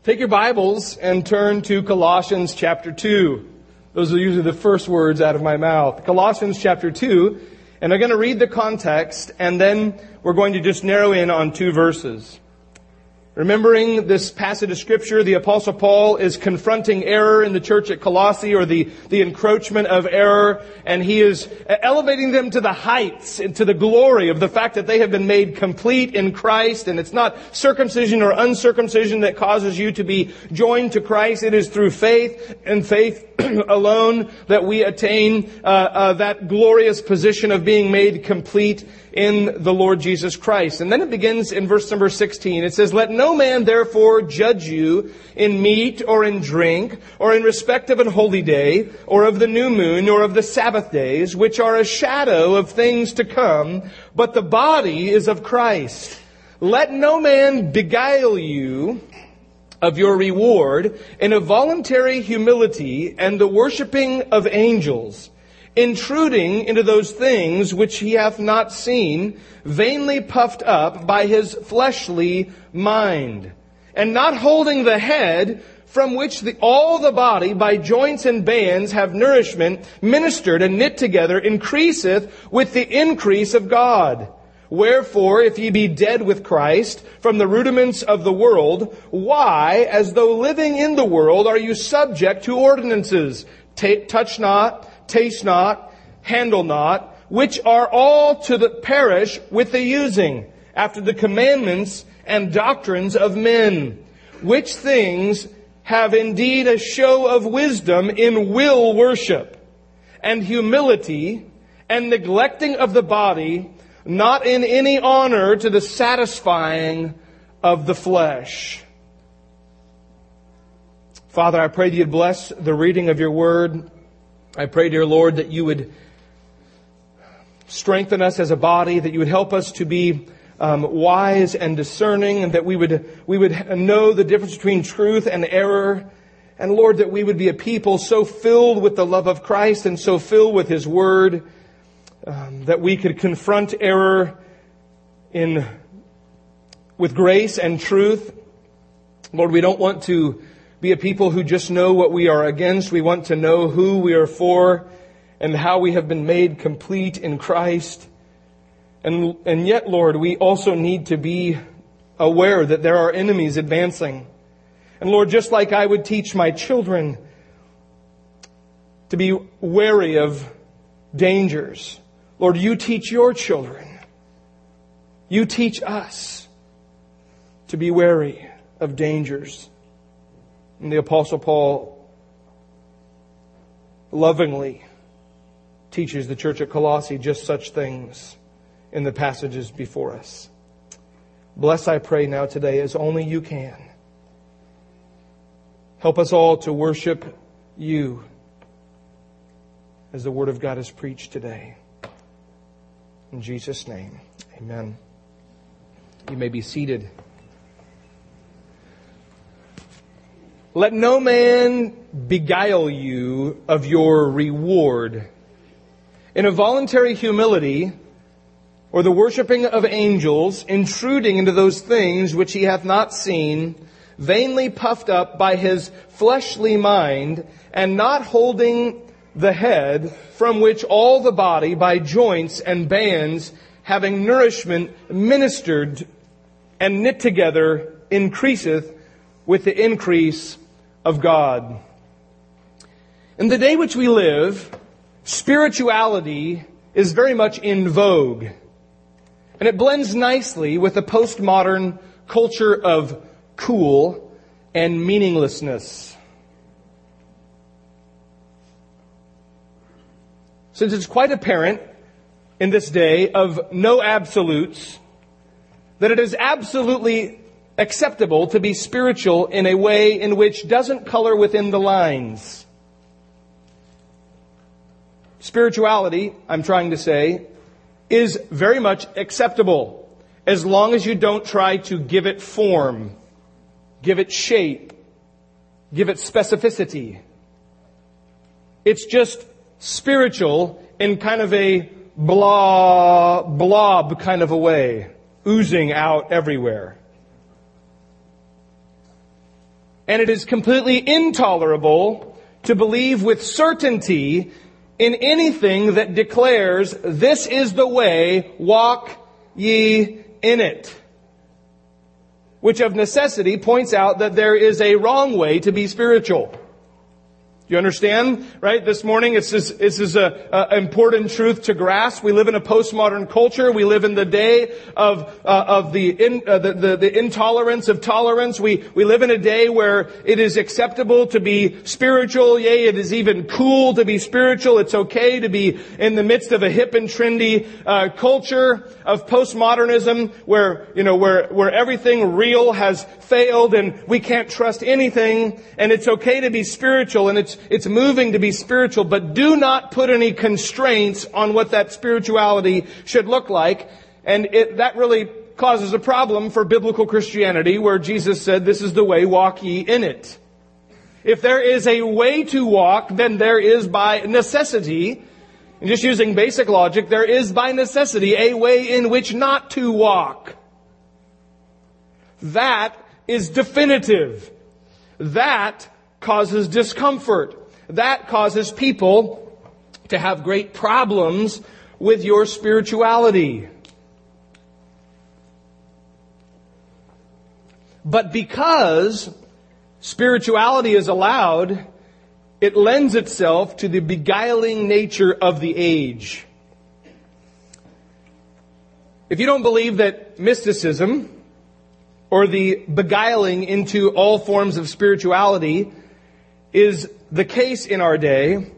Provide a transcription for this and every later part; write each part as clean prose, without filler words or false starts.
Take your Bibles and turn to Colossians chapter 2. Those are usually the first words out of my mouth. Colossians chapter 2. And I'm going to read the context, and then we're going to just narrow in on two verses. Remembering this passage of Scripture, the Apostle Paul is confronting error in the church at Colossae, or the encroachment of error, and he is elevating them to the heights, to the glory of the fact that they have been made complete in Christ, and it's not circumcision or uncircumcision that causes you to be joined to Christ. It is through faith and faith alone that we attain that glorious position of being made complete in the Lord Jesus Christ. And then it begins in verse number 16. It says, "Let no man therefore judge you in meat or in drink, or in respect of an holy day, or of the new moon, or of the Sabbath days, which are a shadow of things to come, but the body is of Christ. Let no man beguile you of your reward in a voluntary humility and the worshiping of angels, intruding into those things which he hath not seen, vainly puffed up by his fleshly mind, and not holding the head, from which all the body by joints and bands have nourishment, ministered and knit together, increaseth with the increase of God. Wherefore, if ye be dead with Christ from the rudiments of the world, why, as though living in the world, are you subject to ordinances? Touch not, taste not, handle not, which are all to the perish with the using, after the commandments and doctrines of men, which things have indeed a show of wisdom in will worship, and humility, and neglecting of the body, not in any honor to the satisfying of the flesh." Father, I pray that you'd bless the reading of your word. I pray, dear Lord, that you would strengthen us as a body, that you would help us to be wise and discerning, and that we would know the difference between truth and error. And Lord, that we would be a people so filled with the love of Christ and so filled with His Word, that we could confront error with grace and truth. Lord, we don't want to be a people who just know what we are against. We want to know who we are for and how we have been made complete in Christ. And yet, Lord, we also need to be aware that there are enemies advancing. And Lord, just like I would teach my children to be wary of dangers, Lord, you teach your children. You teach us to be wary of dangers. And the Apostle Paul lovingly teaches the church at Colossae just such things in the passages before us. Bless, I pray now today, as only you can. Help us all to worship you as the Word of God is preached today. In Jesus' name, amen. You may be seated. "Let no man beguile you of your reward in a voluntary humility, or the worshiping of angels, intruding into those things which he hath not seen, vainly puffed up by his fleshly mind, and not holding the head, from which all the body by joints and bands, having nourishment, ministered and knit together, increaseth with the increase of God." In the day which we live, spirituality is very much in vogue. And it blends nicely with the postmodern culture of cool and meaninglessness. Since it's quite apparent in this day of no absolutes that it is absolutely acceptable to be spiritual in a way in which doesn't color within the lines. Spirituality, I'm trying to say, is very much acceptable as long as you don't try to give it form, give it shape, give it specificity. It's just spiritual in kind of a blob kind of a way, oozing out everywhere. And it is completely intolerable to believe with certainty in anything that declares, this is the way, walk ye in it. Which of necessity points out that there is a wrong way to be spiritual. You understand? Right? This morning, this is a important truth to grasp. We live in a postmodern culture. We live in the day of the intolerance of tolerance. We live in a day where it is acceptable to be spiritual. Yea, it is even cool to be spiritual. It's okay to be in the midst of a hip and trendy culture of postmodernism, where everything real has failed and we can't trust anything. And it's okay to be spiritual, and it's moving to be spiritual, but do not put any constraints on what that spirituality should look like. And that really causes a problem for biblical Christianity, where Jesus said, this is the way, walk ye in it. If there is a way to walk, then there is by necessity, and just using basic logic, there is by necessity a way in which not to walk. That is definitive. That causes discomfort. That causes people to have great problems with your spirituality. But because spirituality is allowed, it lends itself to the beguiling nature of the age. If you don't believe that mysticism, or the beguiling into all forms of spirituality, is the case in our day,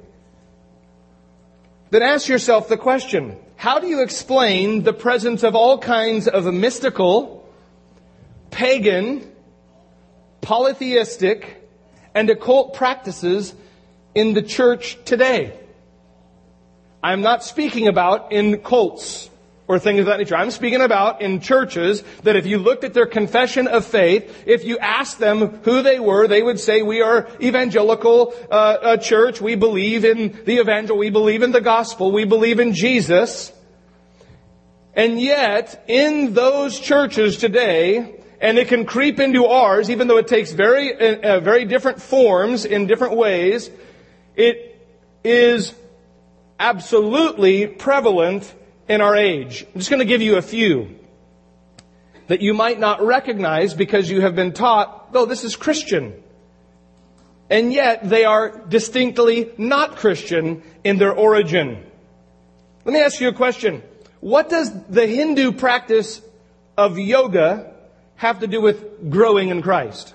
then ask yourself the question, how do you explain the presence of all kinds of mystical, pagan, polytheistic, and occult practices in the church today? I'm not speaking about in cults or things of that nature. I'm speaking about in churches that if you looked at their confession of faith, if you asked them who they were, they would say, we are evangelical church. We believe in the evangel. We believe in the gospel. We believe in Jesus. And yet, in those churches today, and it can creep into ours, even though it takes very different forms in different ways, it is absolutely prevalent in our age. I'm just going to give you a few that you might not recognize because you have been taught, oh, this is Christian. And yet they are distinctly not Christian in their origin. Let me ask you a question. What does the Hindu practice of yoga have to do with growing in Christ?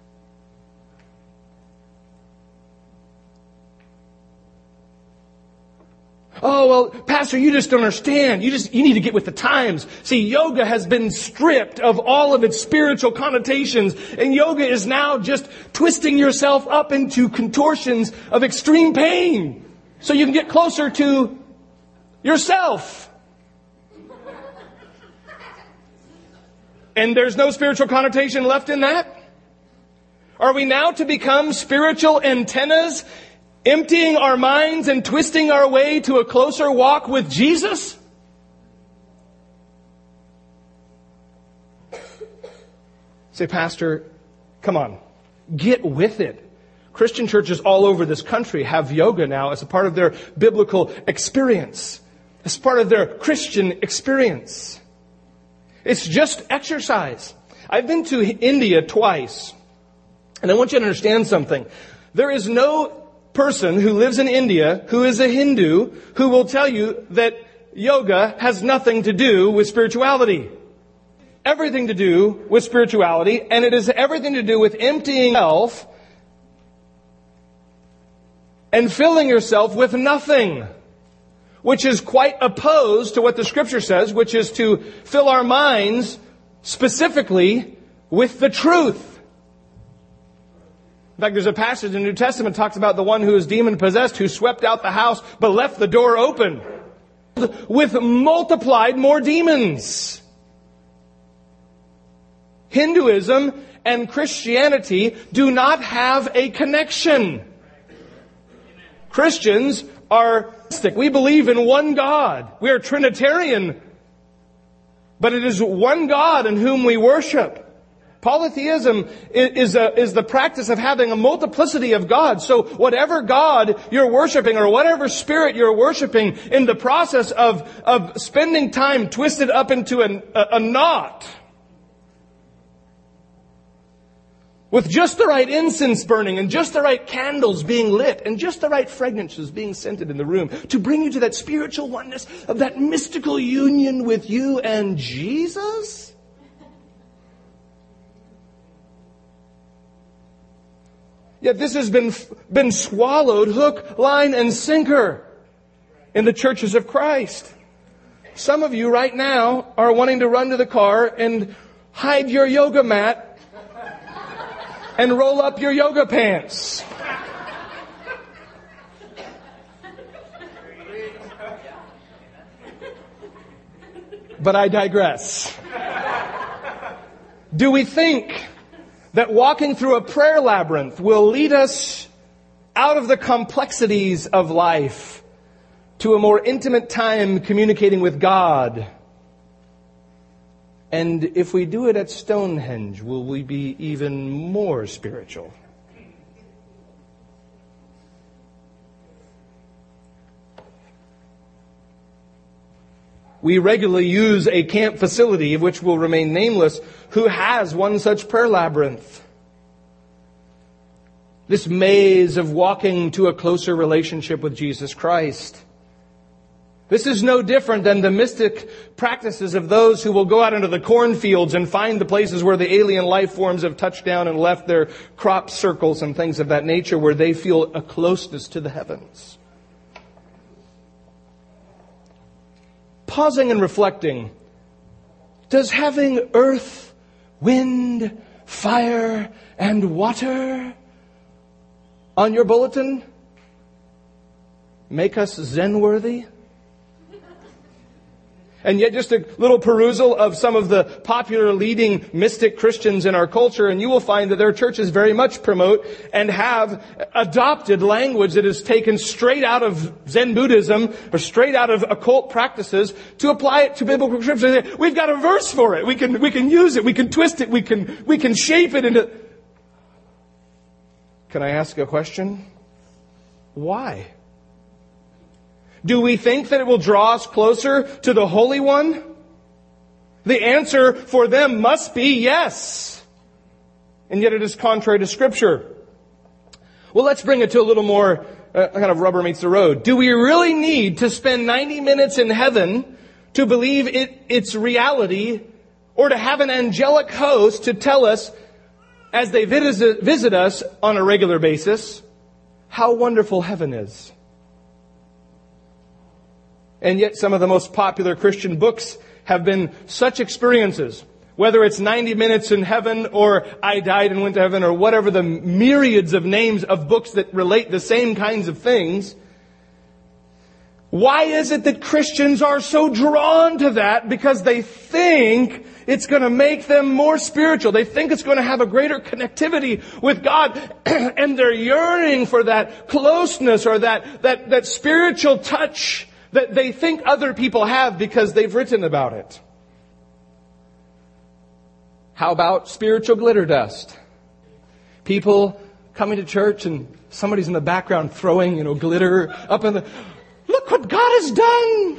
Oh, well, Pastor, you just don't understand. You need to get with the times. See, yoga has been stripped of all of its spiritual connotations, and yoga is now just twisting yourself up into contortions of extreme pain so you can get closer to yourself. And there's no spiritual connotation left in that? Are we now to become spiritual antennas, emptying our minds and twisting our way to a closer walk with Jesus? Say, Pastor, come on, get with it. Christian churches all over this country have yoga now as a part of their biblical experience, as part of their Christian experience. It's just exercise. I've been to India twice, and I want you to understand something. There is no person who lives in India who is a Hindu who will tell you that yoga has nothing to do with spirituality. Everything to do with spirituality, and it is everything to do with emptying yourself and filling yourself with nothing, which is quite opposed to what the Scripture says, which is to fill our minds specifically with the truth. In fact, there's a passage in the New Testament that talks about the one who is demon-possessed, who swept out the house but left the door open with multiplied more demons. Hinduism and Christianity do not have a connection. Christians are, we believe in one God. We are Trinitarian, but it is one God in whom we worship. Polytheism is the practice of having a multiplicity of gods. So whatever God you're worshiping or whatever spirit you're worshiping, in the process of spending time twisted up into a knot, with just the right incense burning and just the right candles being lit and just the right fragrances being scented in the room to bring you to that spiritual oneness of that mystical union with you and Jesus? Yet this has been swallowed hook, line, and sinker in the churches of Christ. Some of you right now are wanting to run to the car and hide your yoga mat and roll up your yoga pants. But I digress. Do we think that walking through a prayer labyrinth will lead us out of the complexities of life to a more intimate time communicating with God? And if we do it at Stonehenge, will we be even more spiritual? We regularly use a camp facility, of which will remain nameless, who has one such prayer labyrinth. This maze of walking to a closer relationship with Jesus Christ. This is no different than the mystic practices of those who will go out into the cornfields and find the places where the alien life forms have touched down and left their crop circles and things of that nature, where they feel a closeness to the heavens. Pausing and reflecting, does having earth, wind, fire, and water on your bulletin make us Zen-worthy? And yet just a little perusal of some of the popular leading mystic Christians in our culture, and you will find that their churches very much promote and have adopted language that is taken straight out of Zen Buddhism or straight out of occult practices to apply it to biblical scripture. We've got a verse for it. We can use it. We can twist it. We can shape it into... Can I ask a question? Why? Do we think that it will draw us closer to the Holy One? The answer for them must be yes. And yet it is contrary to Scripture. Well, let's bring it to a little more kind of rubber meets the road. Do we really need to spend 90 minutes in heaven to believe its reality, or to have an angelic host to tell us, as they visit us on a regular basis, how wonderful heaven is? And yet some of the most popular Christian books have been such experiences. Whether it's 90 minutes in heaven or I died and went to heaven or whatever the myriads of names of books that relate the same kinds of things. Why is it that Christians are so drawn to that? Because they think it's going to make them more spiritual. They think it's going to have a greater connectivity with God. And they're yearning for that closeness or that spiritual touch that they think other people have because they've written about it. How about spiritual glitter dust? People coming to church and somebody's in the background throwing, glitter up in the... Look what God has done!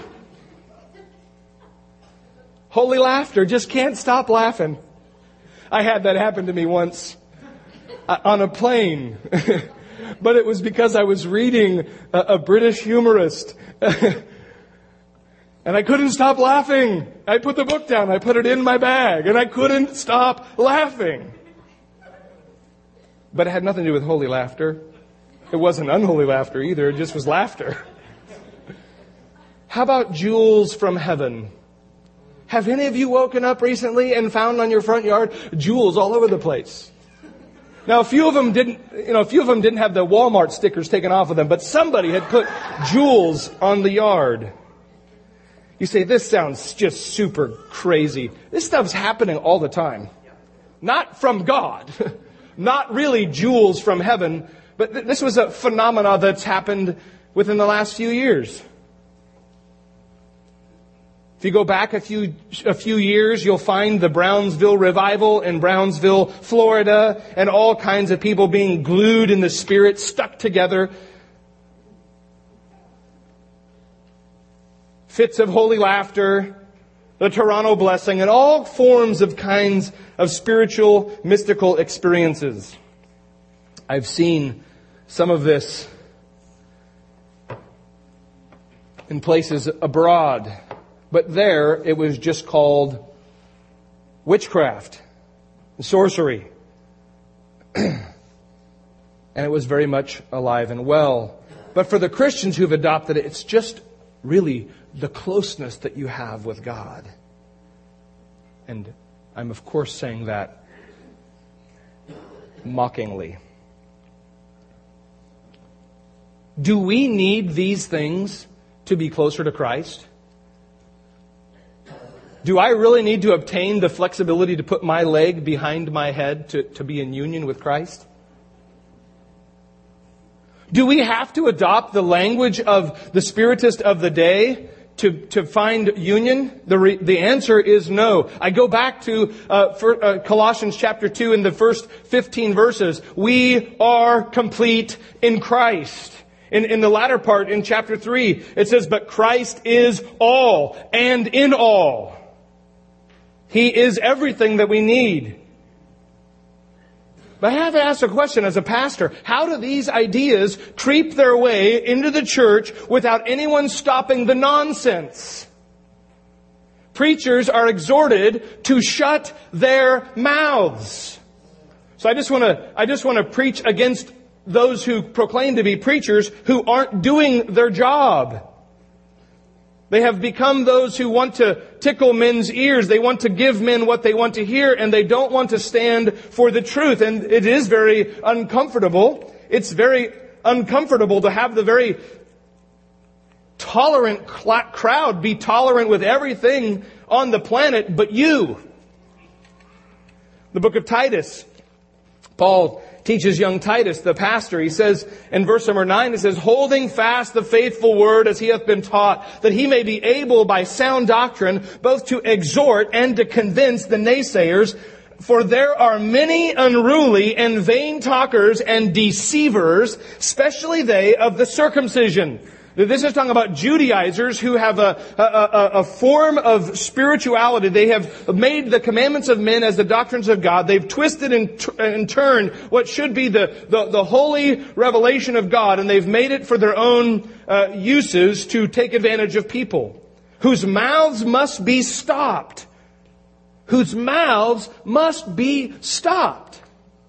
Holy laughter, just can't stop laughing. I had that happen to me once on a plane. But it was because I was reading a British humorist. And I couldn't stop laughing. I put the book down. I put it in my bag. And I couldn't stop laughing. But it had nothing to do with holy laughter. It wasn't unholy laughter either. It just was laughter. How about jewels from heaven? Have any of you woken up recently and found on your front yard jewels all over the place? Now, a few of them didn't have the Walmart stickers taken off of them, but somebody had put jewels on the yard. You say, this sounds just super crazy. This stuff's happening all the time. Not from God. Not really jewels from heaven, but this was a phenomena that's happened within the last few years. If you go back a few years, you'll find the Brownsville revival in Brownsville, Florida, and all kinds of people being glued in the Spirit, stuck together. Fits of holy laughter, the Toronto blessing, and all forms of kinds of spiritual, mystical experiences. I've seen some of this in places abroad. But there, it was just called witchcraft, sorcery. And it was very much alive and well. But for the Christians who've adopted it, it's just really the closeness that you have with God. And I'm, of course, saying that mockingly. Do we need these things to be closer to Christ? Do I really need to obtain the flexibility to put my leg behind my head to be in union with Christ? Do we have to adopt the language of the Spiritist of the day to find union? The answer is no. I go back to Colossians chapter 2 in the first 15 verses. We are complete in Christ. In the latter part, in chapter 3, it says, but Christ is all and in all. He is everything that we need. But I have to ask a question as a pastor. How do these ideas creep their way into the church without anyone stopping the nonsense? Preachers are exhorted to shut their mouths. So I just want to preach against those who proclaim to be preachers who aren't doing their job. They have become those who want to tickle men's ears. They want to give men what they want to hear, and they don't want to stand for the truth. And it is very uncomfortable. It's very uncomfortable to have the very tolerant crowd be tolerant with everything on the planet but you. The book of Titus, Paul teaches young Titus, the pastor, he says in verse number 9, it says, holding fast the faithful word as he hath been taught, that he may be able by sound doctrine both to exhort and to convince the naysayers. For there are many unruly and vain talkers and deceivers, especially they of the circumcision. This is talking about Judaizers who have a form of spirituality. They have made the commandments of men as the doctrines of God. They've twisted and turned what should be the holy revelation of God, and they've made it for their own uses to take advantage of people, whose mouths must be stopped. Whose mouths must be stopped.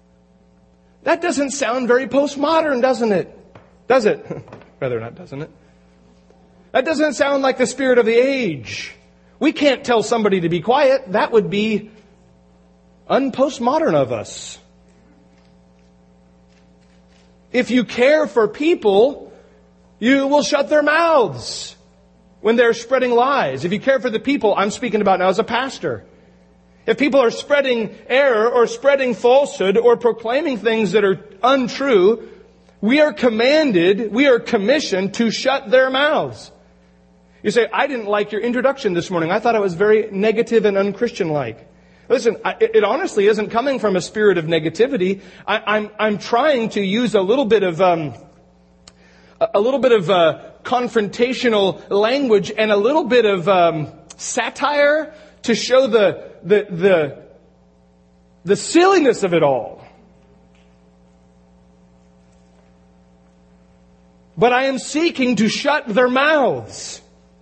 That doesn't sound very postmodern, doesn't it? Does it? Rather not, doesn't it? That doesn't sound like the spirit of the age. We can't tell somebody to be quiet. That would be unpostmodern of us. If you care for people, you will shut their mouths when they're spreading lies. If you care for the people, I'm speaking about now as a pastor. If people are spreading error or spreading falsehood or proclaiming things that are untrue, we are commissioned to shut their mouths. You say, I didn't like your introduction this morning. I thought it was very negative and unchristian-like. Listen, it honestly isn't coming from a spirit of negativity. I'm trying to use a little bit of confrontational language and a little bit of satire to show the silliness of it all. But I am seeking to shut their mouths.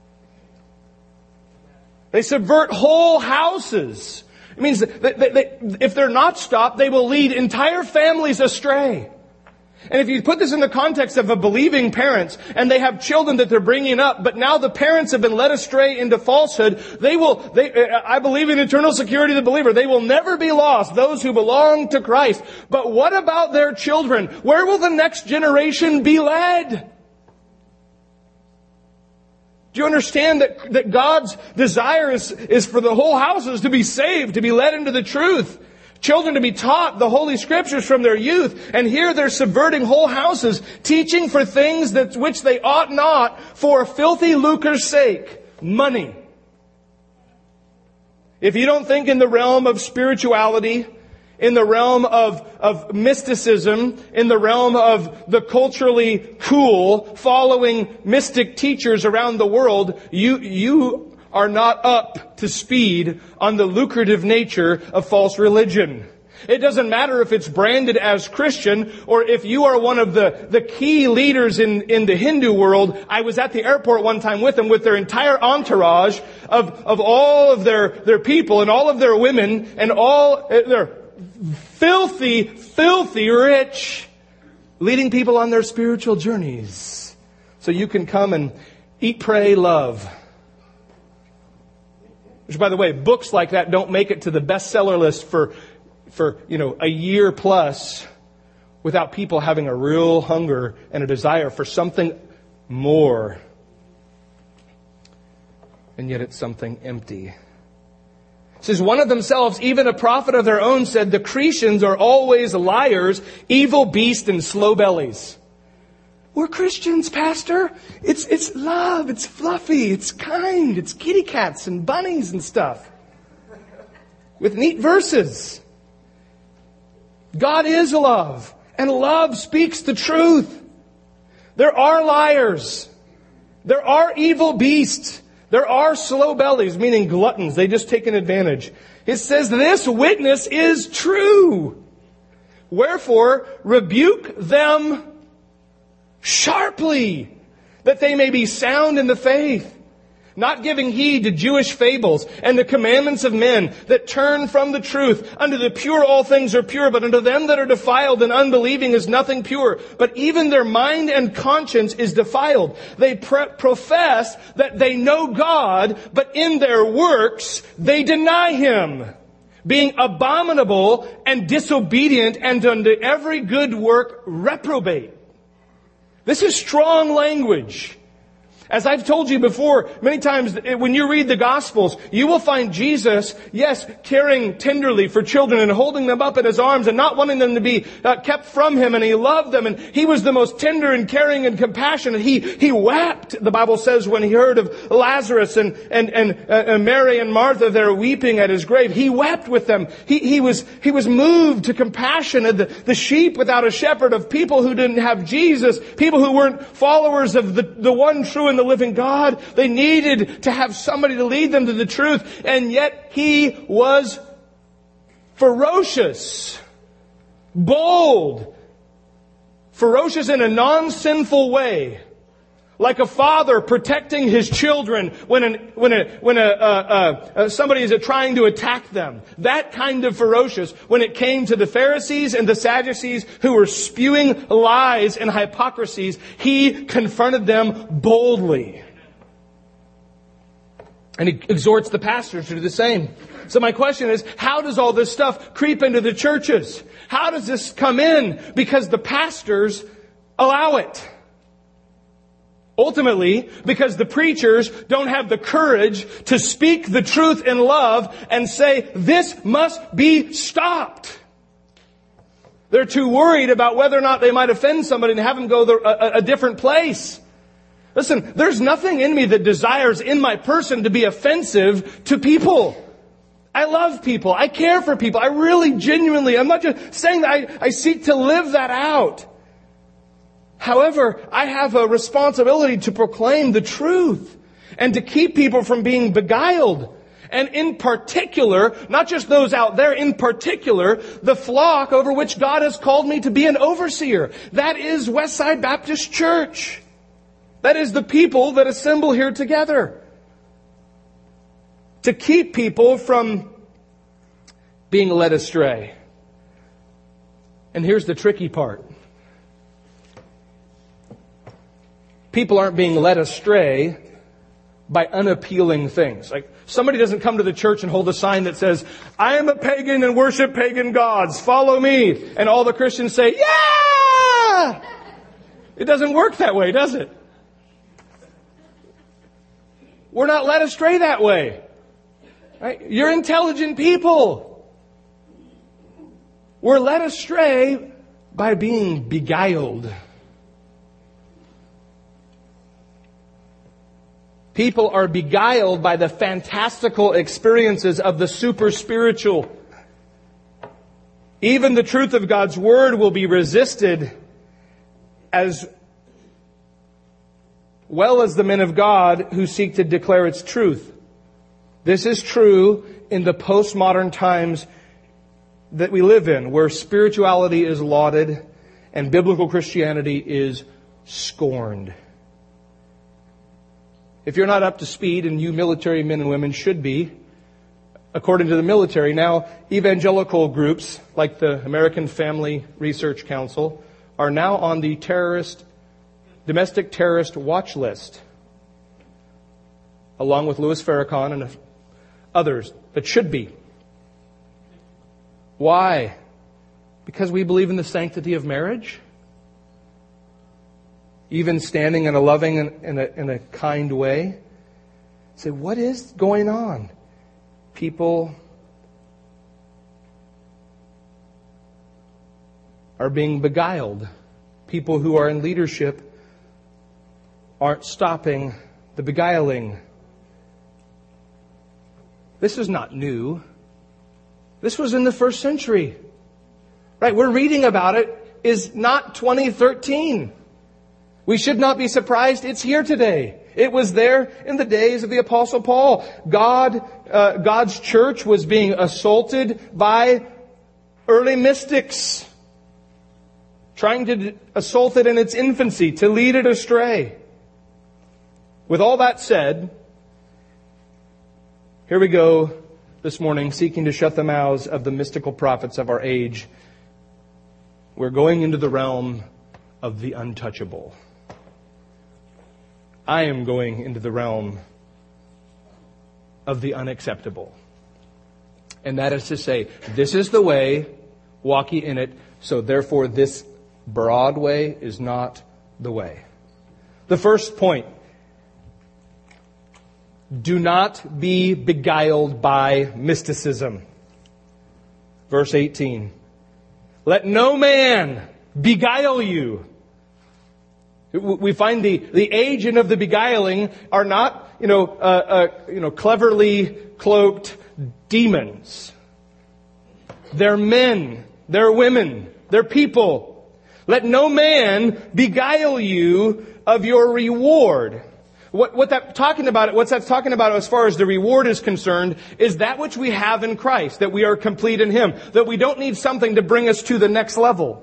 They subvert whole houses. It means that if they're not stopped, they will lead entire families astray. And if you put this in the context of a believing parents, and they have children that they're bringing up, but now the parents have been led astray into falsehood, I believe in eternal security of the believer. They will never be lost, those who belong to Christ. But what about their children? Where will the next generation be led? Do you understand that God's desire is for the whole houses to be saved, to be led into the truth? Children to be taught the Holy Scriptures from their youth. And here they're subverting whole houses, teaching for things which they ought not, for filthy lucre's sake. Money. If you don't think in the realm of spirituality, in the realm of mysticism, in the realm of the culturally cool, following mystic teachers around the world, you are not up to speed on the lucrative nature of false religion. It doesn't matter if it's branded as Christian or if you are one of the key leaders in the Hindu world. I was at the airport one time with them with their entire entourage of all of their people and all of their women and all their filthy rich, leading people on their spiritual journeys. So you can come and eat, pray, love. Which, by the way, books like that don't make it to the bestseller list for a year plus without people having a real hunger and a desire for something more. And yet it's something empty. It says, one of themselves, even a prophet of their own, said, the Cretans are always liars, evil beasts, and slow bellies. We're Christians, Pastor. It's love, it's fluffy, it's kind, it's kitty cats and bunnies and stuff. With neat verses. God is love, and love speaks the truth. There are liars. There are evil beasts. There are slow bellies, meaning gluttons. They just take an advantage. It says this witness is true. Wherefore, rebuke them sharply, that they may be sound in the faith, not giving heed to Jewish fables and the commandments of men that turn from the truth. Unto the pure all things are pure, but unto them that are defiled and unbelieving is nothing pure. But even their mind and conscience is defiled. They profess that they know God, but in their works they deny Him, being abominable and disobedient, and unto every good work reprobate. This is strong language. As I've told you before, many times when you read the Gospels, you will find Jesus, yes, caring tenderly for children and holding them up in His arms and not wanting them to be kept from Him, and He loved them, and He was the most tender and caring and compassionate. He wept, the Bible says, when He heard of Lazarus and Mary and Martha there weeping at His grave. He wept with them. He was moved to compassion of the sheep without a shepherd, of people who didn't have Jesus, people who weren't followers of the one true and the living God. They needed to have somebody to lead them to the truth. And yet He was ferocious, bold, ferocious in a non-sinful way. Like a father protecting his children when somebody is trying to attack them. That kind of ferocious when it came to the Pharisees and the Sadducees who were spewing lies and hypocrisies. He confronted them boldly. And He exhorts the pastors to do the same. So my question is, how does all this stuff creep into the churches? How does this come in? Because the pastors allow it. Ultimately, because the preachers don't have the courage to speak the truth in love and say, this must be stopped. They're too worried about whether or not they might offend somebody and have them go a different place. Listen, there's nothing in me that desires in my person to be offensive to people. I love people. I care for people. I really genuinely, I'm not just saying that I seek to live that out. However, I have a responsibility to proclaim the truth and to keep people from being beguiled. And in particular, not just those out there, in particular, the flock over which God has called me to be an overseer. That is Westside Baptist Church. That is the people that assemble here together. To keep people from being led astray. And here's the tricky part. People aren't being led astray by unappealing things. Like, somebody doesn't come to the church and hold a sign that says, I am a pagan and worship pagan gods. Follow me. And all the Christians say, yeah! It doesn't work that way, does it? We're not led astray that way. Right? You're intelligent people. We're led astray by being beguiled. People are beguiled by the fantastical experiences of the super spiritual. Even the truth of God's Word will be resisted as well as the men of God who seek to declare its truth. This is true in the postmodern times that we live in, where spirituality is lauded and biblical Christianity is scorned. If you're not up to speed, and you military men and women should be, according to the military, now evangelical groups like the American Family Research Council are now on the domestic terrorist watch list, along with Louis Farrakhan and others that should be. Why? Because we believe in the sanctity of marriage? Even standing in a loving and in a kind way? Say, what is going on? People are being beguiled. People who are in leadership aren't stopping the beguiling. This is not new. This was in the first century. Right? We're reading about it is not 2013. We should not be surprised it's here today. It was there in the days of the Apostle Paul. God's church was being assaulted by early mystics, trying to assault it in its infancy, to lead it astray. With all that said, here we go this morning, seeking to shut the mouths of the mystical prophets of our age. We're going into the realm of the untouchable. I am going into the realm of the unacceptable. And that is to say, this is the way, walk ye in it, so therefore this broad way is not the way. The first point: do not be beguiled by mysticism. Verse 18. Let no man beguile you. We find the agent of the beguiling are not, cleverly cloaked demons. They're men. They're women. They're people. Let no man beguile you of your reward. What's that talking about as far as the reward is concerned is that which we have in Christ, that we are complete in Him, that we don't need something to bring us to the next level.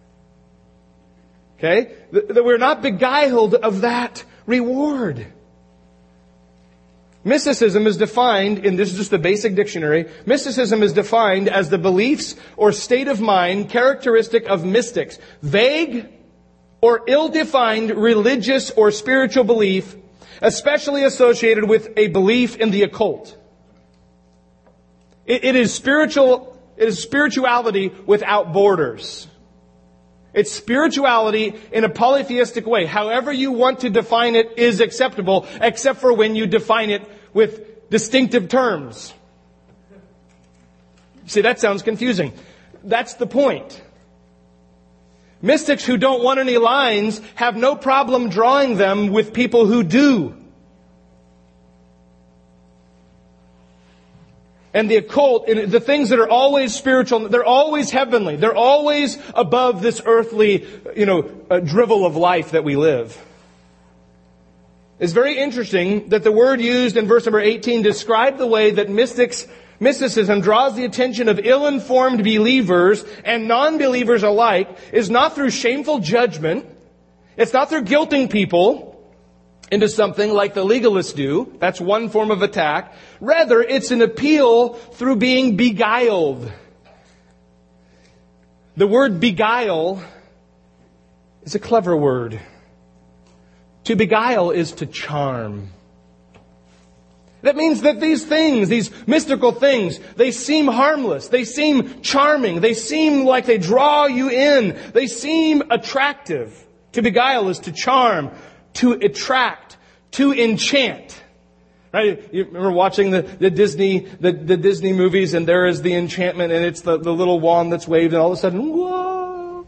Okay? That we're not beguiled of that reward. Mysticism is defined, and this is just the basic dictionary, mysticism is defined as the beliefs or state of mind characteristic of mystics. Vague or ill-defined religious or spiritual belief, especially associated with a belief in the occult. It is spirituality without borders. It's spirituality in a polytheistic way. However you want to define it is acceptable, except for when you define it with distinctive terms. See, that sounds confusing. That's the point. Mystics who don't want any lines have no problem drawing them with people who do. And the occult, and the things that are always spiritual, they're always heavenly. They're always above this earthly, drivel of life that we live. It's very interesting that the word used in verse number 18 described the way that mysticism draws the attention of ill-informed believers and non-believers alike is not through shameful judgment. It's not through guilting people into something like the legalists do. That's one form of attack. Rather, it's an appeal through being beguiled. The word beguile is a clever word. To beguile is to charm. That means that these things, these mystical things, they seem harmless. They seem charming. They seem like they draw you in. They seem attractive. To beguile is to charm, to attract, to enchant. Right? You remember watching the Disney movies, and there is the enchantment, and it's the little wand that's waved, and all of a sudden, whoa!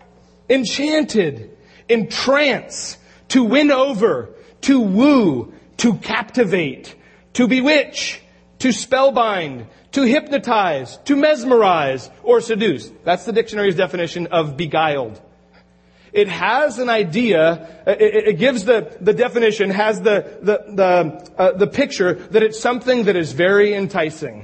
Enchanted, entrance, to win over, to woo, to captivate, to bewitch, to spellbind, to hypnotize, to mesmerize, or seduce. That's the dictionary's definition of beguiled. It has an idea, it gives the definition, has the picture that it's something that is very enticing.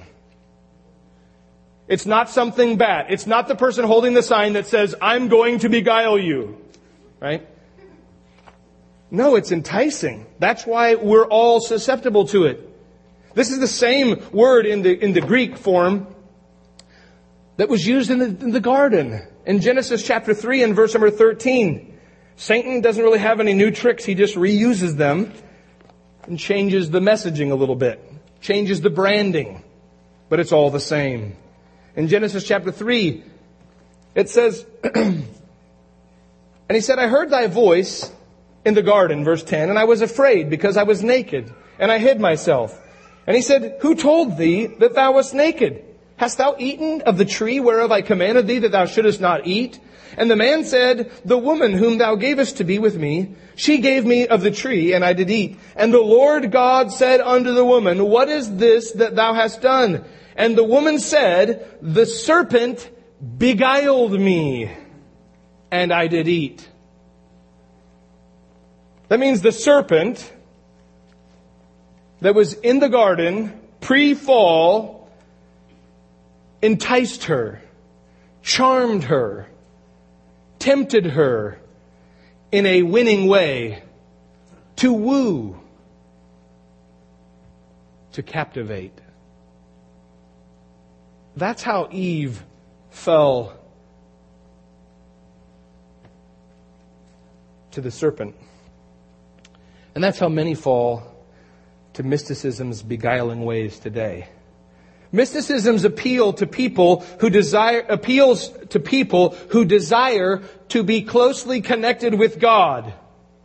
It's not something bad. It's not the person holding the sign that says, I'm going to beguile you. Right? No, it's enticing. That's why we're all susceptible to it. This is the same word in the Greek form that was used in the garden. In Genesis chapter 3 and verse number 13. Satan doesn't really have any new tricks. He just reuses them and changes the messaging a little bit. Changes the branding. But it's all the same. In Genesis chapter 3, it says, and he said, I heard thy voice in the garden, verse 10, and I was afraid because I was naked, and I hid myself. And he said, who told thee that thou wast naked? Hast thou eaten of the tree whereof I commanded thee that thou shouldest not eat? And the man said, the woman whom thou gavest to be with me, she gave me of the tree, and I did eat. And the Lord God said unto the woman, what is this that thou hast done? And the woman said, the serpent beguiled me, and I did eat. That means the serpent that was in the garden pre-fall enticed her, charmed her, tempted her in a winning way to woo, to captivate. That's how Eve fell to the serpent. And that's how many fall to mysticism's beguiling ways today. Mysticism's appeals to people who desire to be closely connected with God.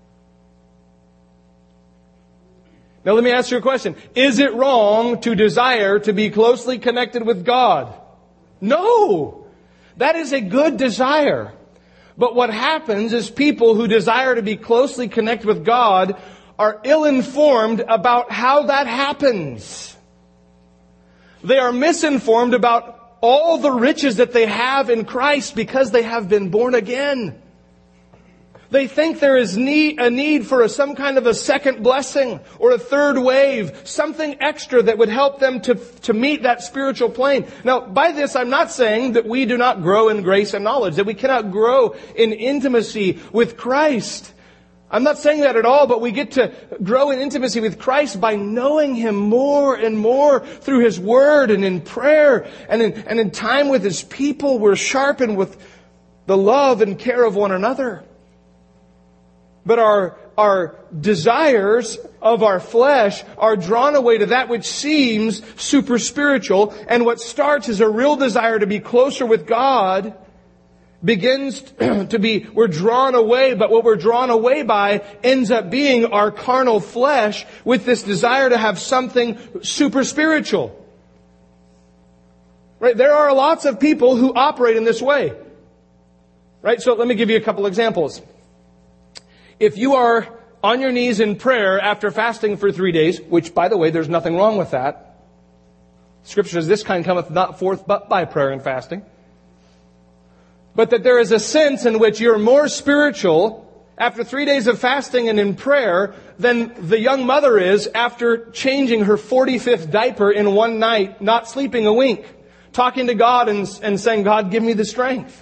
Now let me ask you a question. Is it wrong to desire to be closely connected with God? No! That is a good desire. But what happens is people who desire to be closely connected with God are ill-informed about how that happens. They are misinformed about all the riches that they have in Christ because they have been born again. They think there is a need for some kind of a second blessing or a third wave, something extra that would help them to meet that spiritual plane. Now, by this, I'm not saying that we do not grow in grace and knowledge, that we cannot grow in intimacy with Christ. I'm not saying that at all, but we get to grow in intimacy with Christ by knowing Him more and more through His Word and in prayer and in time with His people. We're sharpened with the love and care of one another. But our desires of our flesh are drawn away to that which seems super spiritual. And what starts as a real desire to be closer with God begins to be, we're drawn away, but what we're drawn away by ends up being our carnal flesh with this desire to have something super spiritual. Right? There are lots of people who operate in this way. Right? So let me give you a couple examples. If you are on your knees in prayer after fasting for 3 days, which, by the way, there's nothing wrong with that. Scripture says, this kind cometh not forth but by prayer and fasting. But that there is a sense in which you're more spiritual after 3 days of fasting and in prayer than the young mother is after changing her 45th diaper in one night, not sleeping a wink, talking to God and saying, God, give me the strength.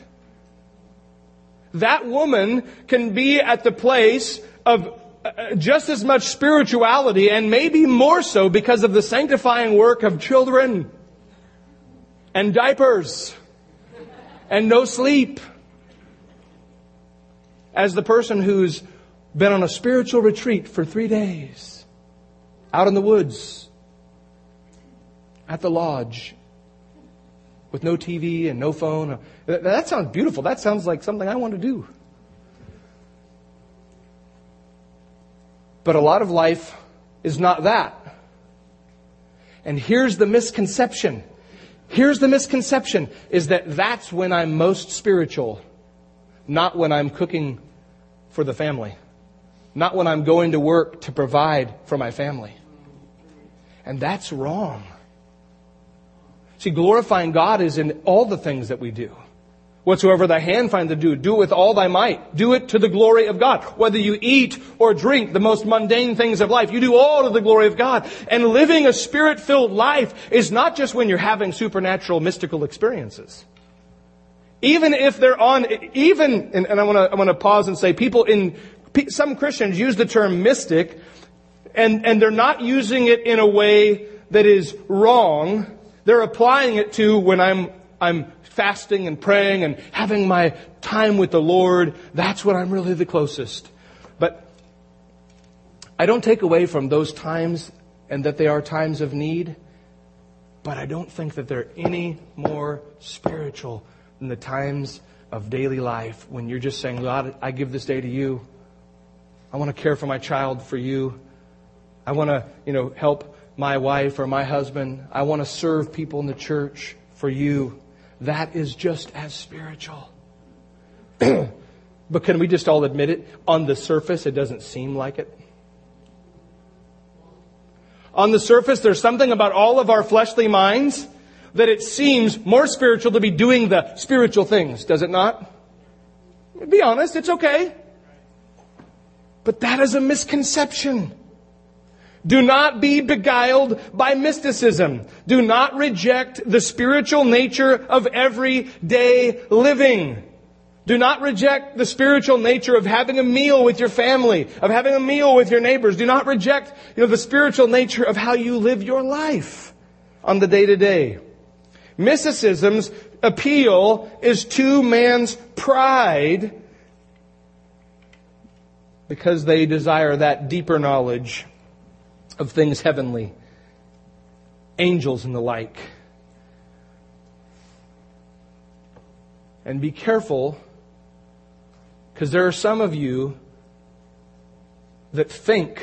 That woman can be at the place of just as much spirituality and maybe more so because of the sanctifying work of children and diapers and no sleep as the person who's been on a spiritual retreat for 3 days out in the woods at the lodge with no TV and no phone. That sounds beautiful. That sounds like something I want to do. But a lot of life is not that. And here's the misconception. Is that that's when I'm most spiritual, not when I'm cooking for the family. not when I'm going to work to provide for my family. And that's wrong. See, glorifying God is in all the things that we do. Whatsoever thy hand find to do, do it with all thy might. Do it to the glory of God. Whether you eat or drink, the most mundane things of life, you do all to the glory of God. And living a Spirit-filled life is not just when you're having supernatural, mystical experiences. Even if they're on, and I want to pause and say, some Christians use the term mystic, and they're not using it in a way that is wrong. They're applying it to when I'm fasting and praying and having my time with the Lord. That's when I'm really the closest. But I don't take away from those times and that they are times of need. But I don't think that they're any more spiritual than the times of daily life when you're just saying, God, I give this day to you. I want to care for my child for you. I want to, help my wife or my husband. I want to serve people in the church for you. That is just as spiritual. But can we just all admit it? On the surface, it doesn't seem like it. On the surface, there's something about all of our fleshly minds that it seems more spiritual to be doing the spiritual things, does it not? Be honest, it's okay. But that is a misconception. Do not be beguiled by mysticism. Do not reject the spiritual nature of everyday living. Do not reject the spiritual nature of having a meal with your family, of having a meal with your neighbors. Do not reject, the spiritual nature of how you live your life on the day-to-day. Mysticism's appeal is to man's pride because they desire that deeper knowledge of things heavenly, angels and the like. And be careful, because there are some of you that think,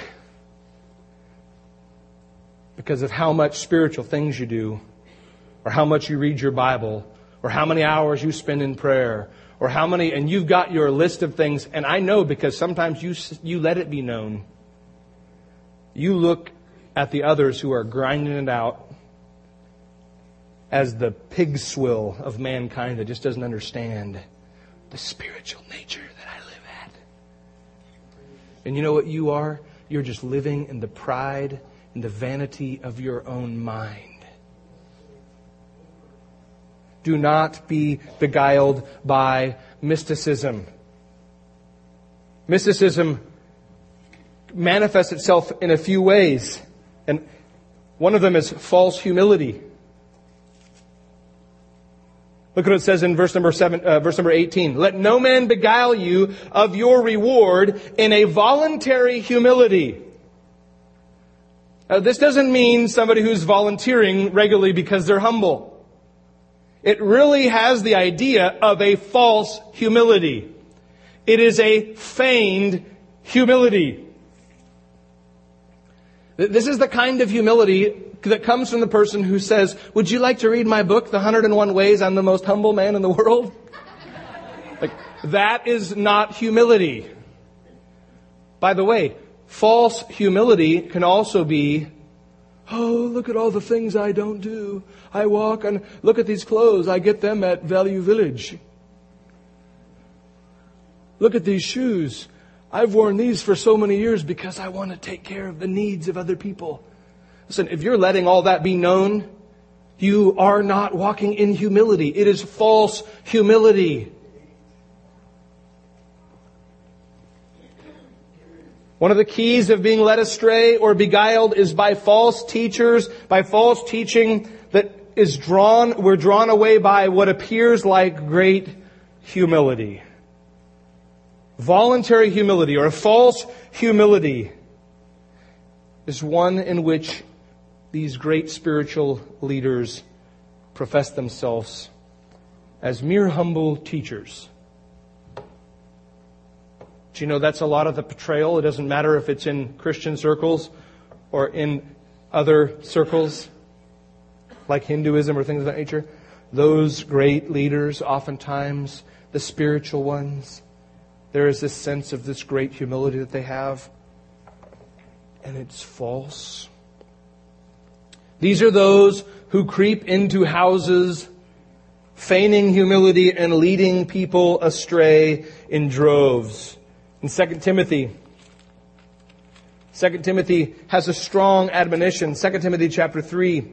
because of how much spiritual things you do, or how much you read your Bible, or how many hours you spend in prayer, or how many, and you've got your list of things, and I know because sometimes you let it be known. You look at the others who are grinding it out as the pig swill of mankind that just doesn't understand the spiritual nature that I live at. And you know what you are? You're just living in the pride and the vanity of your own mind. Do not be beguiled by mysticism. Mysticism manifests itself in a few ways. And one of them is false humility. Look what it says in verse number 18. Let no man beguile you of your reward in a voluntary humility. This doesn't mean somebody who's volunteering regularly because they're humble. It really has the idea of a false humility. It is a feigned humility. This is the kind of humility that comes from the person who says, would you like to read my book, The 101 Ways I'm the Most Humble Man in the World? That is not humility. By the way, false humility can also be, oh, look at all the things I don't do. I walk and look at these clothes. I get them at Value Village. Look at these shoes. I've worn these for so many years because I want to take care of the needs of other people. Listen, if you're letting all that be known, you are not walking in humility. It is false humility. One of the keys of being led astray or beguiled is by false teachers, by false teaching that we're drawn away by what appears like great humility. Voluntary humility or a false humility is one in which these great spiritual leaders profess themselves as mere humble teachers. Do you know that's a lot of the portrayal? It doesn't matter if it's in Christian circles or in other circles like Hinduism or things of that nature. Those great leaders, oftentimes the spiritual ones, there is this sense of this great humility that they have, and it's false. These are those who creep into houses, feigning humility and leading people astray in droves. In 2 Timothy has a strong admonition. 2 Timothy chapter 3.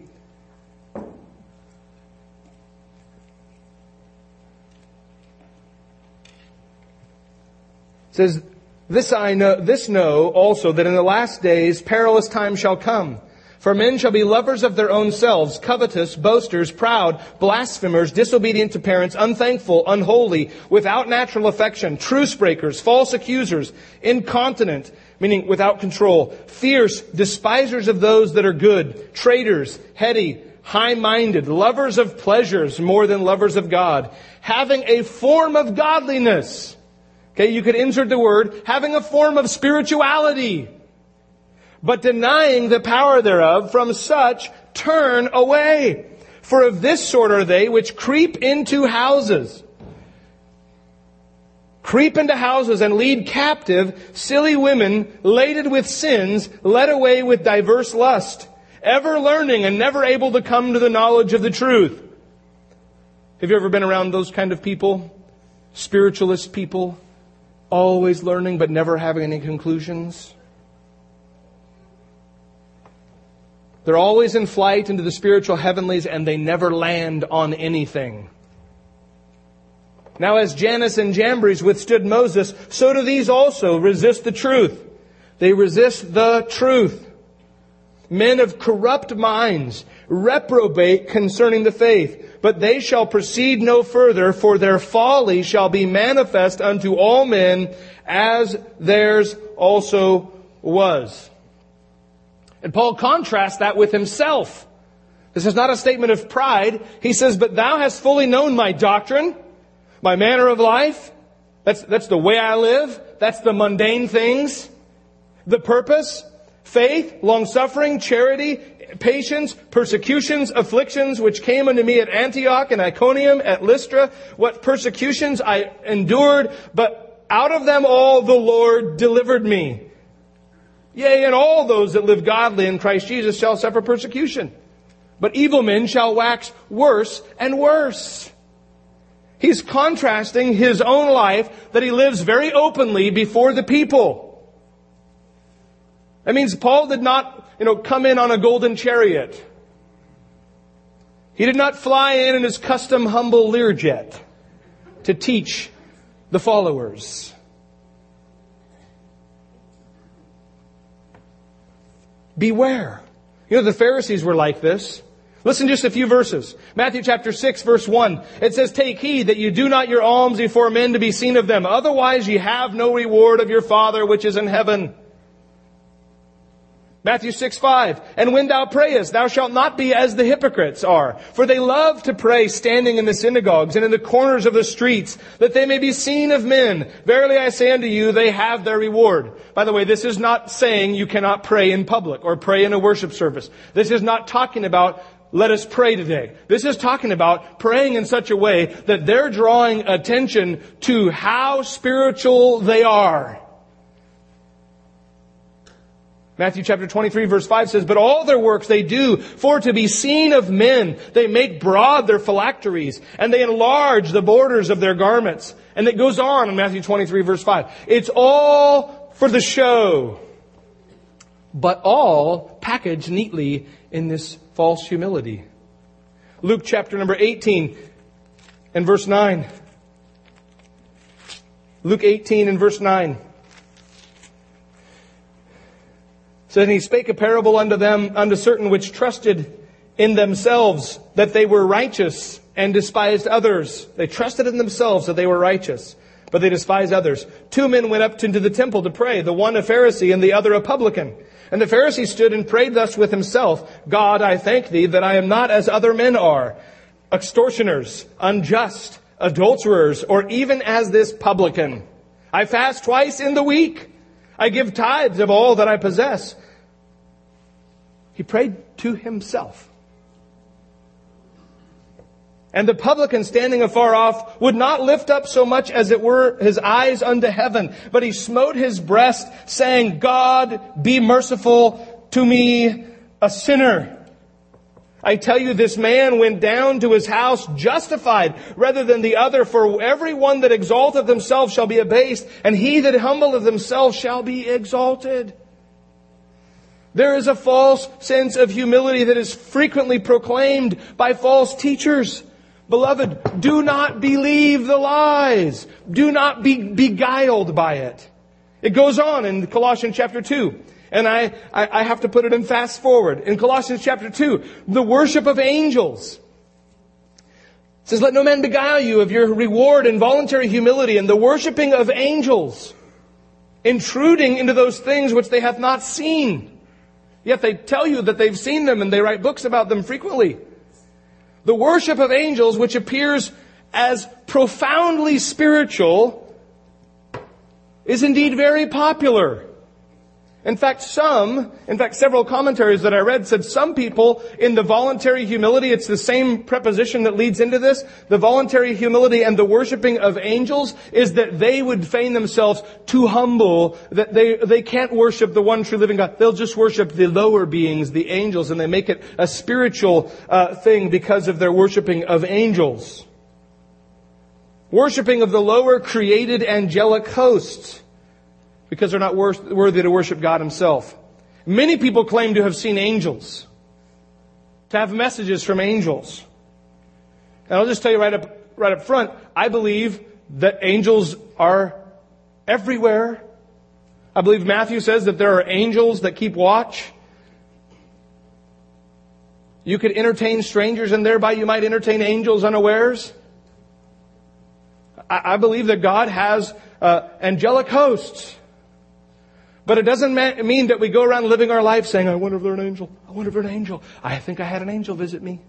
It says, This know also, that in the last days perilous times shall come. For men shall be lovers of their own selves, covetous, boasters, proud, blasphemers, disobedient to parents, unthankful, unholy, without natural affection, truce breakers, false accusers, incontinent, meaning without control, fierce, despisers of those that are good, traitors, heady, high-minded, lovers of pleasures more than lovers of God, having a form of godliness. Okay, you could insert the word, having a form of spirituality, but denying the power thereof. From such turn away. For of this sort are they which creep into houses. Creep into houses and lead captive silly women laden with sins, led away with diverse lust, ever learning and never able to come to the knowledge of the truth. Have you ever been around those kind of people? Spiritualist people, always learning but never having any conclusions. They're always in flight into the spiritual heavenlies and they never land on anything. Now as Jannes and Jambres withstood Moses, so do these also resist the truth. They resist the truth. Men of corrupt minds, reprobate concerning the faith. But they shall proceed no further, for their folly shall be manifest unto all men, as theirs also was. And Paul contrasts that with himself. This is not a statement of pride. He says, but thou hast fully known my doctrine, my manner of life. That's the way I live. That's the mundane things. The purpose, faith, long-suffering, charity, patience, persecutions, afflictions, which came unto me at Antioch and Iconium, at Lystra. What persecutions I endured, but out of them all the Lord delivered me. Yea, and all those that live godly in Christ Jesus shall suffer persecution. But evil men shall wax worse and worse. He's contrasting his own life that he lives very openly before the people. That means Paul did not, come in on a golden chariot. He did not fly in his custom humble Learjet to teach the followers. Beware. The Pharisees were like this. Listen just a few verses. Matthew chapter 6, verse 1. It says, Take heed that you do not your alms before men to be seen of them. Otherwise ye have no reward of your Father which is in heaven. Matthew 6:5. And when thou prayest, thou shalt not be as the hypocrites are. For they love to pray standing in the synagogues and in the corners of the streets, that they may be seen of men. Verily I say unto you, they have their reward. By the way, this is not saying you cannot pray in public or pray in a worship service. This is not talking about, let us pray today. This is talking about praying in such a way that they're drawing attention to how spiritual they are. Matthew chapter 23 verse 5 says, But all their works they do for to be seen of men. They make broad their phylacteries, and they enlarge the borders of their garments. And it goes on in Matthew 23 verse 5. It's all for the show, but all packaged neatly in this false humility. Luke chapter number 18 and verse 9. Luke 18 and verse 9. So then he spake a parable unto them, unto certain which trusted in themselves that they were righteous and despised others. They trusted in themselves that they were righteous, but they despised others. 2 men went up into the temple to pray, the one a Pharisee and the other a publican. And the Pharisee stood and prayed thus with himself, God, I thank thee that I am not as other men are, extortioners, unjust, adulterers, or even as this publican. I fast twice in the week. I give tithes of all that I possess. He prayed to himself. And the publican standing afar off would not lift up so much as it were his eyes unto heaven, but he smote his breast, saying, God, be merciful to me, a sinner. I tell you, this man went down to his house justified rather than the other. For every one that exalteth himself shall be abased, and he that humbleth himself shall be exalted. There is a false sense of humility that is frequently proclaimed by false teachers. Beloved, do not believe the lies. Do not be beguiled by it. It goes on in Colossians chapter 2. And I have to put it in fast forward. In Colossians chapter 2, the worship of angels. It says, let no man beguile you of your reward in voluntary humility and the worshiping of angels, intruding into those things which they hath not seen. Yet they tell you that they've seen them and they write books about them frequently. The worship of angels, which appears as profoundly spiritual, is indeed very popular. In fact, several commentaries that I read said some people in the voluntary humility, it's the same preposition that leads into this, the voluntary humility and the worshiping of angels is that they would feign themselves too humble, that they can't worship the one true living God. They'll just worship the lower beings, the angels, and they make it a spiritual thing because of their worshiping of angels. Worshiping of the lower created angelic hosts, because they're not worthy to worship God Himself. Many people claim to have seen angels, to have messages from angels. And I'll just tell you right up front, I believe that angels are everywhere. I believe Matthew says that there are angels that keep watch. You could entertain strangers and thereby you might entertain angels unawares. I believe that God has angelic hosts. But it doesn't mean that we go around living our life saying, I wonder if they're an angel. I wonder if they're an angel. I think I had an angel visit me.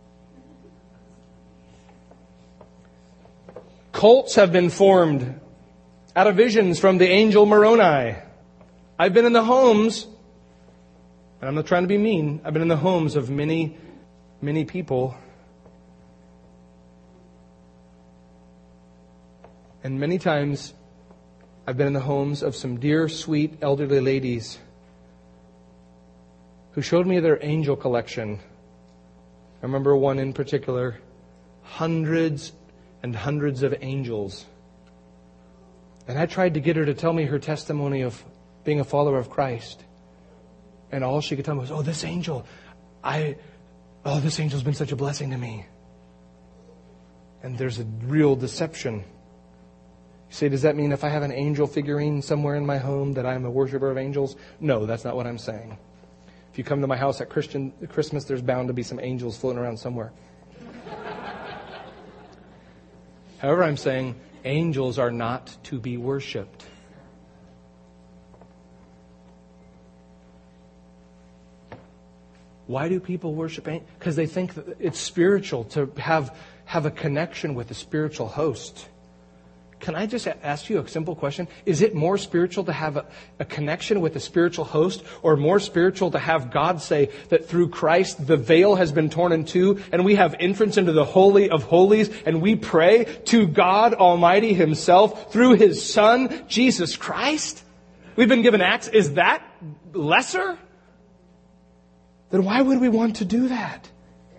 Cults have been formed out of visions from the angel Moroni. I've been in the homes, and I'm not trying to be mean, I've been in the homes of many, many people. And many times, I've been in the homes of some dear, sweet, elderly ladies who showed me their angel collection. I remember one in particular, hundreds and hundreds of angels. And I tried to get her to tell me her testimony of being a follower of Christ. And all she could tell me was, this angel's been such a blessing to me. And there's a real deception. You say, does that mean if I have an angel figurine somewhere in my home that I'm a worshiper of angels? No, that's not what I'm saying. If you come to my house at Christmas, there's bound to be some angels floating around somewhere. However, I'm saying angels are not to be worshipped. Why do people worship angels? Because they think that it's spiritual to have a connection with a spiritual host. Can I just ask you a simple question? Is it more spiritual to have a connection with a spiritual host, or more spiritual to have God say that through Christ the veil has been torn in two and we have entrance into the Holy of Holies and we pray to God Almighty Himself through His Son, Jesus Christ? We've been given acts. Is that lesser? Then why would we want to do that?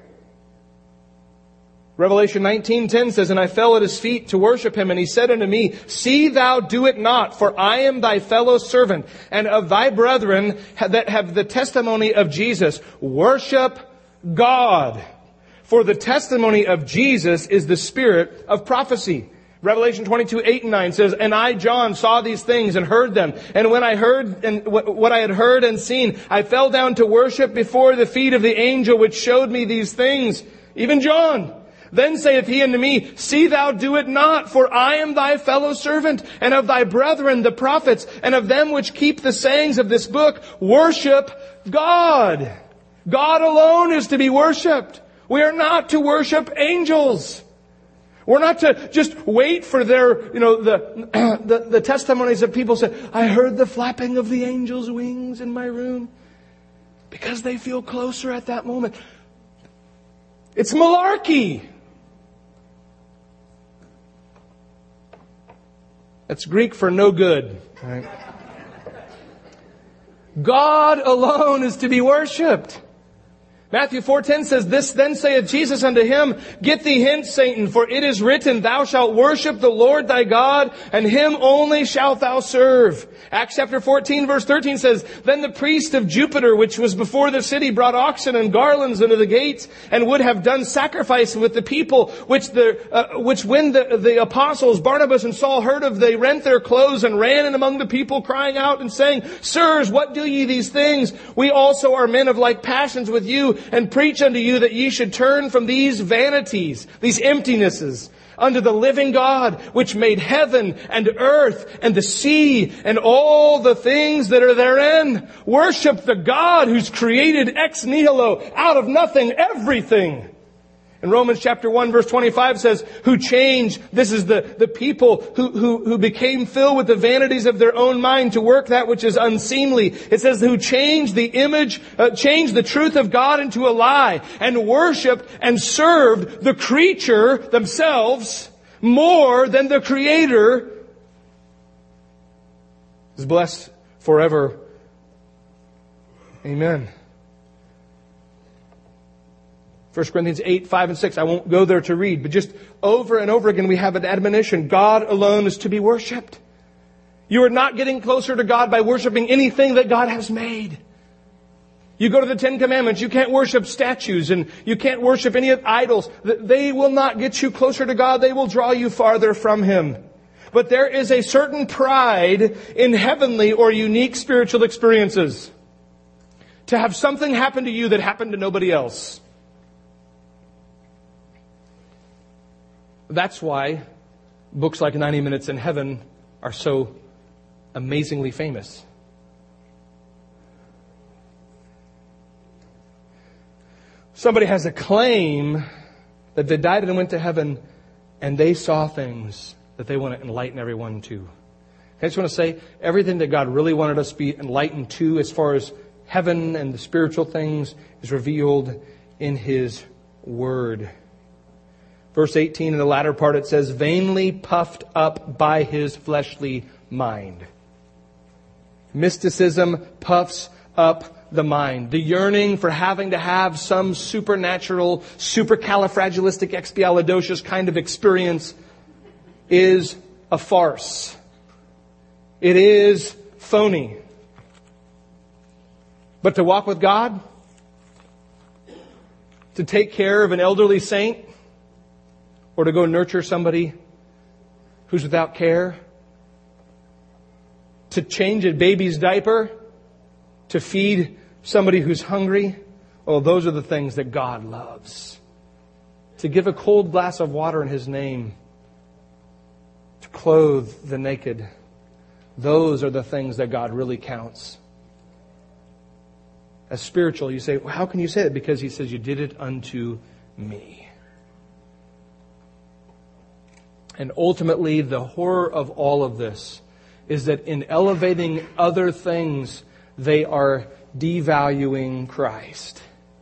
Revelation 19:10 says, And I fell at His feet to worship Him, and He said unto me, See thou do it not, for I am thy fellow servant, and of thy brethren that have the testimony of Jesus. Worship God. For the testimony of Jesus is the spirit of prophecy. Revelation 22:8-9 says, And I, John, saw these things and heard them. And when I heard and what I had heard and seen, I fell down to worship before the feet of the angel which showed me these things. Even John. Then saith he unto me, See thou do it not, for I am thy fellow servant, and of thy brethren the prophets, and of them which keep the sayings of this book. Worship God. God alone is to be worshipped. We are not to worship angels. We're not to just wait for their, the testimonies of people say, I heard the flapping of the angel's wings in my room. Because they feel closer at that moment. It's malarkey. That's Greek for no good. Right? God alone is to be worshipped. Matthew 4:10 says, "This then saith Jesus unto him, Get thee hence, Satan, for it is written, Thou shalt worship the Lord thy God, and him only shalt thou serve." Acts chapter 14 verse 13 says, "Then the priest of Jupiter, which was before the city, brought oxen and garlands unto the gates, and would have done sacrifice with the people, which when the apostles Barnabas and Saul heard of, they rent their clothes and ran in among the people, crying out and saying, Sirs, what do ye these things? We also are men of like passions with you, and preach unto you that ye should turn from these vanities," these emptinesses, "unto the living God, which made heaven and earth and the sea and all the things that are therein." Worship the God who's created ex nihilo, out of nothing, everything. And Romans chapter 1 verse 25 says, "Who changed," this is the people who became filled with the vanities of their own mind to work that which is unseemly. It says, "Who changed changed the truth of God into a lie, and worshiped and served the creature themselves more than the Creator." Is blessed forever. Amen. 1 Corinthians 8, 5, and 6. I won't go there to read, but just over and over again we have an admonition. God alone is to be worshipped. You are not getting closer to God by worshiping anything that God has made. You go to the Ten Commandments, you can't worship statues and you can't worship any idols. They will not get you closer to God. They will draw you farther from Him. But there is a certain pride in heavenly or unique spiritual experiences. To have something happen to you that happened to nobody else. That's why books like 90 Minutes in Heaven are so amazingly famous. Somebody has a claim that they died and went to heaven and they saw things that they want to enlighten everyone to. I just want to say, everything that God really wanted us to be enlightened to as far as heaven and the spiritual things is revealed in His Word. Verse 18, in the latter part, it says, "Vainly puffed up by his fleshly mind." Mysticism puffs up the mind. The yearning for having to have some supernatural, supercalifragilisticexpialidocious kind of experience is a farce. It is phony. But to walk with God, to take care of an elderly saint, or to go nurture somebody who's without care, to change a baby's diaper, to feed somebody who's hungry, well, those are the things that God loves. To give a cold glass of water in His name, to clothe the naked, those are the things that God really counts as spiritual. You say, well, how can you say that? Because He says, "You did it unto me." And ultimately, the horror of all of this is that in elevating other things, they are devaluing Christ.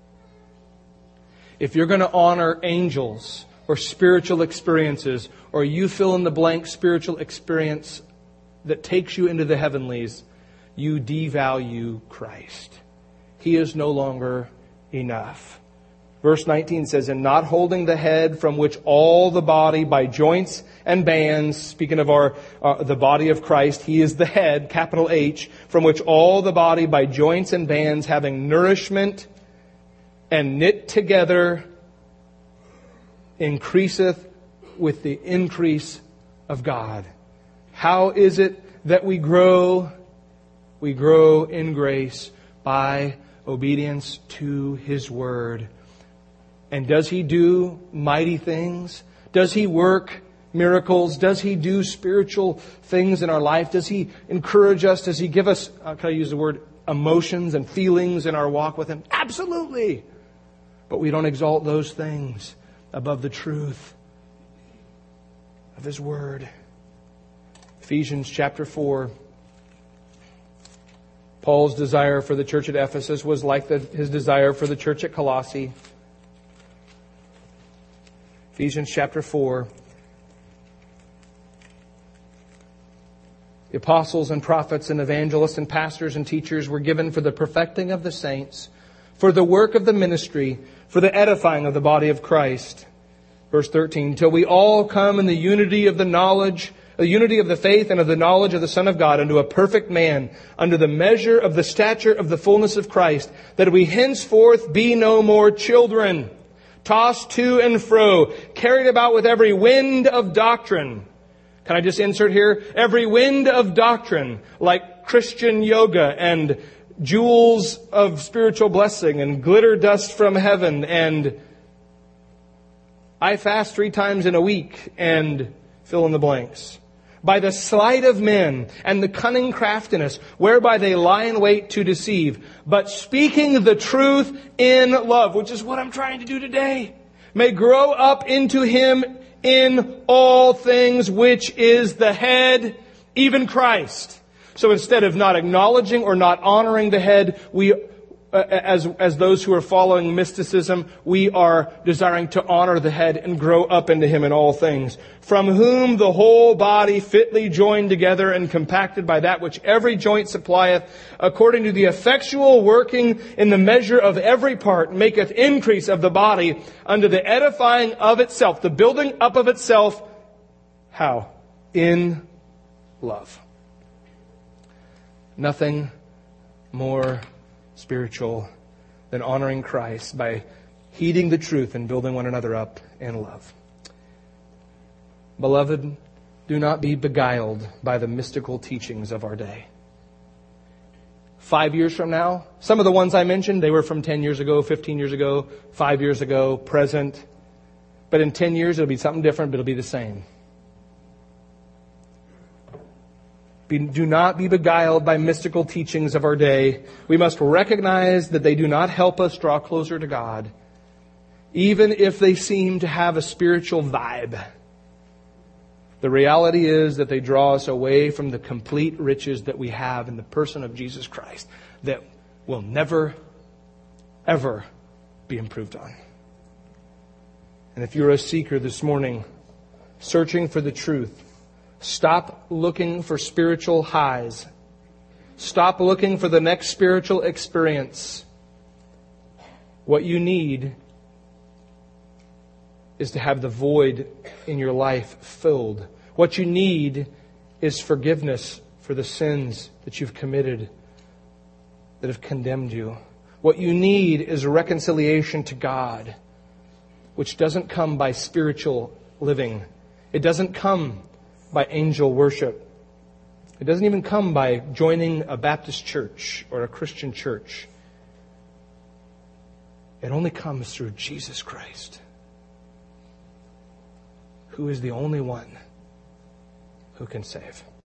If you're going to honor angels or spiritual experiences, or you fill in the blank spiritual experience that takes you into the heavenlies, you devalue Christ. He is no longer enough. Verse 19 says, "And not holding the head, from which all the body by joints and bands," speaking of the body of Christ, He is the head, capital H, "from which all the body by joints and bands, having nourishment and knit together, increaseth with the increase of God." How is it that we grow? We grow in grace by obedience to His Word. And does He do mighty things? Does He work miracles? Does He do spiritual things in our life? Does He encourage us? Does He give us, can I use the word, emotions and feelings in our walk with Him? Absolutely. But we don't exalt those things above the truth of His Word. Ephesians chapter 4. Paul's desire for the church at Ephesus was like his desire for the church at Colossae. Ephesians chapter 4. The apostles and prophets and evangelists and pastors and teachers were given for the perfecting of the saints, for the work of the ministry, for the edifying of the body of Christ. Verse 13, till we all come in the unity of the knowledge, the unity of the faith and of the knowledge of the Son of God, unto a perfect man, under the measure of the stature of the fullness of Christ, that we henceforth be no more children, tossed to and fro, carried about with every wind of doctrine. Can I just insert here? Every wind of doctrine, like Christian yoga and jewels of spiritual blessing and glitter dust from heaven and I fast 3 times in a week and fill in the blanks. By the sleight of men and the cunning craftiness whereby they lie in wait to deceive, but speaking the truth in love, which is what I'm trying to do today, may grow up into Him in all things, which is the head, even Christ. So instead of not acknowledging or not honoring the head, we, as those who are following mysticism, we are desiring to honor the head and grow up into Him in all things. From whom the whole body fitly joined together and compacted by that which every joint supplieth, according to the effectual working in the measure of every part, maketh increase of the body unto the edifying of itself, the building up of itself. How? In love. Nothing more spiritual than honoring Christ by heeding the truth and building one another up in love. Beloved, do not be beguiled by the mystical teachings of our day. 5 years from now, some of the ones I mentioned, they were from 10 years ago, 15 years ago, 5 years ago, present. But in 10 years, it'll be something different, but it'll be the same. Do not be beguiled by mystical teachings of our day. We must recognize that they do not help us draw closer to God, even if they seem to have a spiritual vibe. The reality is that they draw us away from the complete riches that we have in the person of Jesus Christ that will never, ever be improved on. And if you're a seeker this morning, searching for the truth, stop looking for spiritual highs. Stop looking for the next spiritual experience. What you need is to have the void in your life filled. What you need is forgiveness for the sins that you've committed that have condemned you. What you need is reconciliation to God, which doesn't come by spiritual living. It doesn't come by angel worship. It doesn't even come by joining a Baptist church or a Christian church. It only comes through Jesus Christ, who is the only one who can save.